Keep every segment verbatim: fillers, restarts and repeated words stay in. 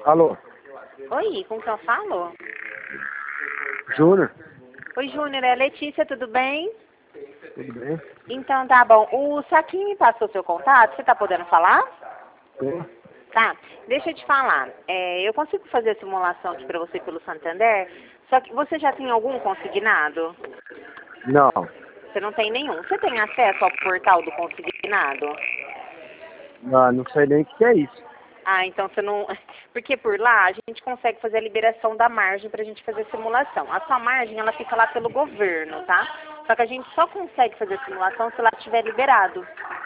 Alô? Oi, com quem eu falo? Júnior? Oi, Júnior, é Letícia, tudo bem? Tudo bem? Então tá bom. O Saquinho me passou seu contato, você tá podendo falar? Sim. Tá, deixa eu te falar. É, eu consigo fazer a simulação aqui pra você pelo Santander, só que você já tem algum consignado? Não. Você não tem nenhum. Você tem acesso ao portal do consignado? Não, não sei nem o que é isso. Ah, então você não... Porque por lá a gente consegue fazer a liberação da margem pra gente fazer a simulação. A sua margem, ela fica lá pelo governo, tá? Só que a gente só consegue fazer a simulação se ela estiver liberado.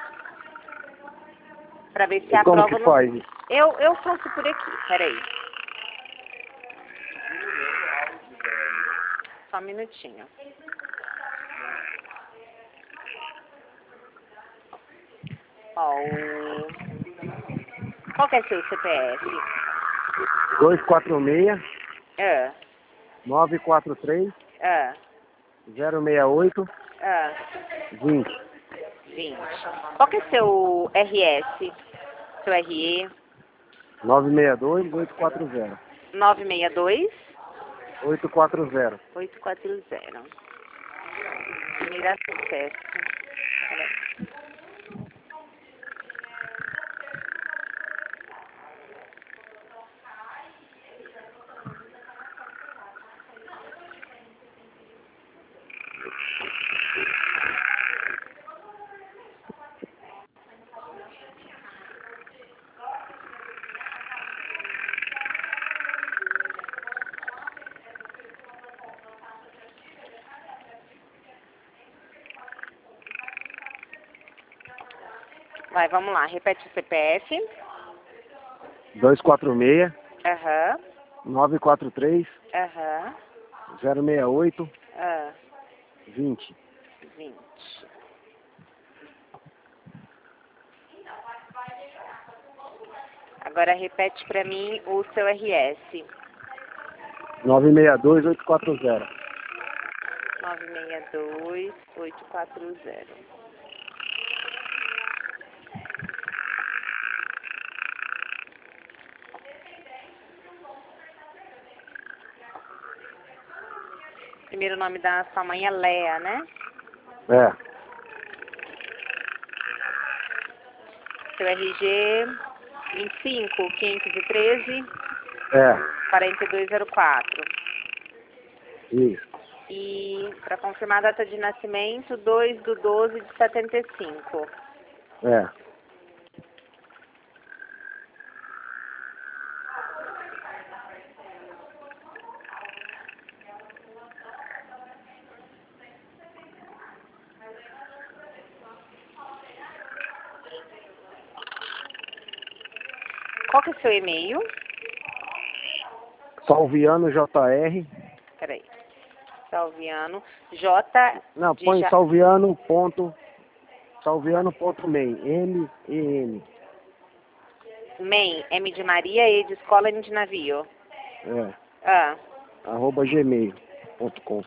Pra ver se E a como prova que não... faz isso? Eu, eu faço por aqui, peraí. Só um minutinho. Ó, o... Qual que é seu C P F? dois quatro seis, Ah, nove quatro três, ah, zero seis oito, ah, vinte. vinte. Qual que é seu R S? Seu R E? nove seis dois, oito quatro zero. nove seis dois, oito quatro zero. oito quatro zero. Primeiro acesso. Peraí. Vai, vamos lá. Repete o C P F. dois quatro seis, Aham, nove quatro três, aham, zero seis oito, ah, vinte. vinte. Agora repete pra mim o seu R S. nove seis dois, oito quatro zero. nove seis dois, oito quatro zero. Primeiro nome da sua mãe é Lea, né? É. Seu R G vinte e cinco, quinhentos e treze, É. quarenta e dois zero quatro. Isso. E para confirmar a data de nascimento, dois do doze de setenta e cinco. É. Qual que é o seu e-mail? Salviano J R. Peraí. Salviano. J Não, de põe ja... Salviano ponto, Salviano ponto main, M E N. Main, M de Maria, E de escola, N de navio. É. Ah. Arroba gmail ponto com.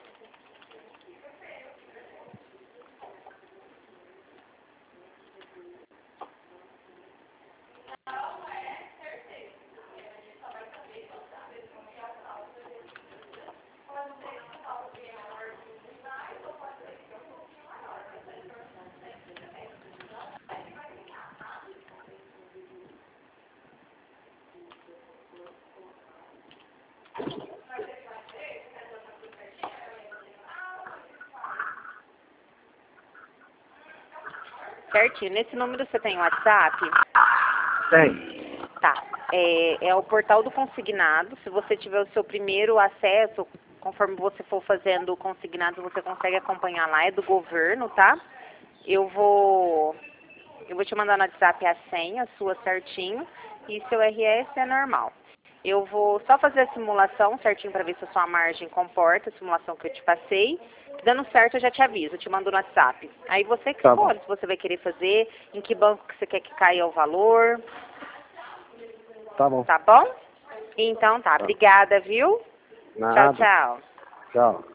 Certinho. Nesse número você tem WhatsApp? Tem. Tá. É, é o portal do consignado. Se você tiver o seu primeiro acesso, conforme você for fazendo o consignado, você consegue acompanhar lá. É do governo, tá? Eu vou, eu vou te mandar no WhatsApp a senha sua certinho e seu R S é normal. Eu vou só fazer a simulação certinho para ver se a sua margem comporta a simulação que eu te passei. Dando certo, eu já te aviso, eu te mando no WhatsApp. Aí você que Tá escolhe bom. se você vai querer fazer, em que banco que você quer que caia o valor. Tá bom. Tá bom? Então tá. Tá. Obrigada, viu? Tchau, Nada. tchau. Tchau.